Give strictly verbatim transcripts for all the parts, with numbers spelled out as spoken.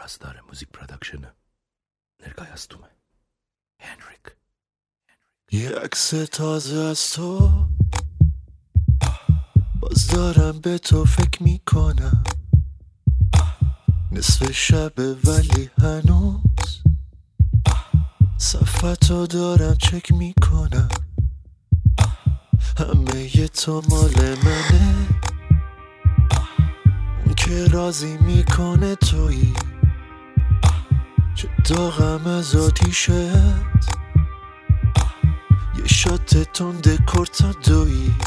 Star Music Production nergayastum. Henrik. یه عکس تازه از تو، باز دارم به تو فکر میکنم. نصف شبه ولی هنوز صفحتو دارم چک میکنم. همه ی تو مال منه، اون که راضی میکنه تویی. چه داغم از آتیشت، یه شات تنده کورتادویی.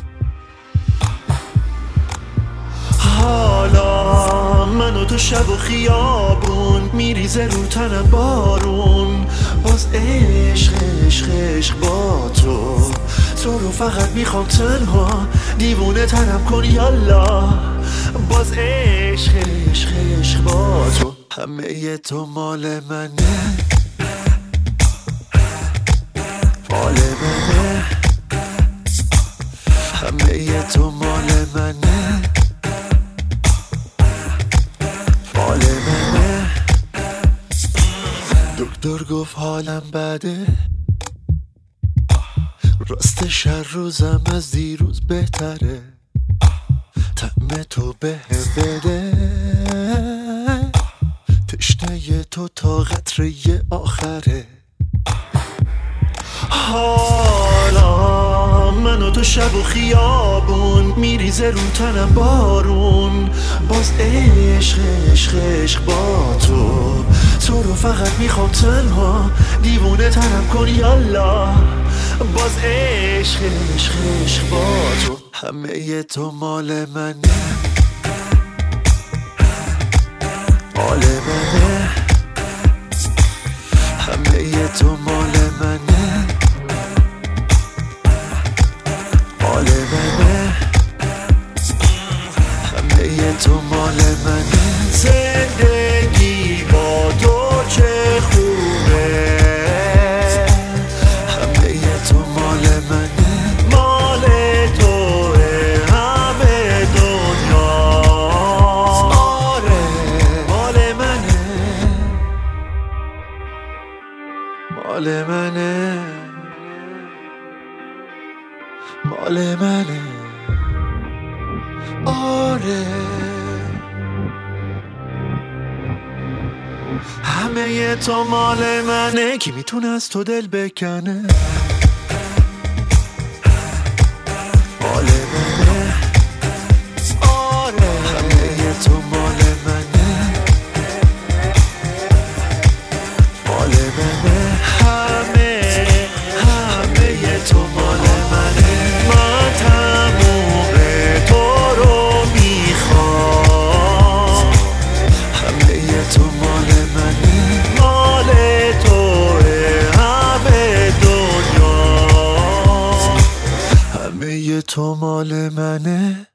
حالا من و تو شب و خیابون، میریزه رو تنم بارون. باز عشق عشق عشق با تو، تو رو فقط میخوام تنها. دیوونه تنم کن یالا، باز عشق عشق عشق با تو. همه ی تو مال منه، مال منه. همه ی تو مال منه، مال منه. دکتر گفت حالم بده، راستش هر روزم از دیروز بهتره. طعم تو بهم بده، تشنه تو تا قطره آخره. حالا من و تو شب و خیابون، میریزه رو تنم بارون. باز عشق عشق عشق با تو، تو رو فقط میخوام تنها. دیوونه تنم کن یالا، باز عشق عشق عشق با تو. همه ی تو مال منه، مال منه. همه ی تو مال منه، مال منه. همه ی تو مال منه. زندگی با تو چه خوبه، همه ی تو مال منه، مال توه همه دنیا. آره مال منه، مال منه، مال منه. آره همه ی تو مال منه. کی میتونه از تو دل بکنه، مال منه. آره همه ی تو مال منه، مال منه. همه همه ی تو مال منه. من تموم تو رو میخوام. همه ی تو مال منه، مال توه همه دنیا. همه ی تو مال منه.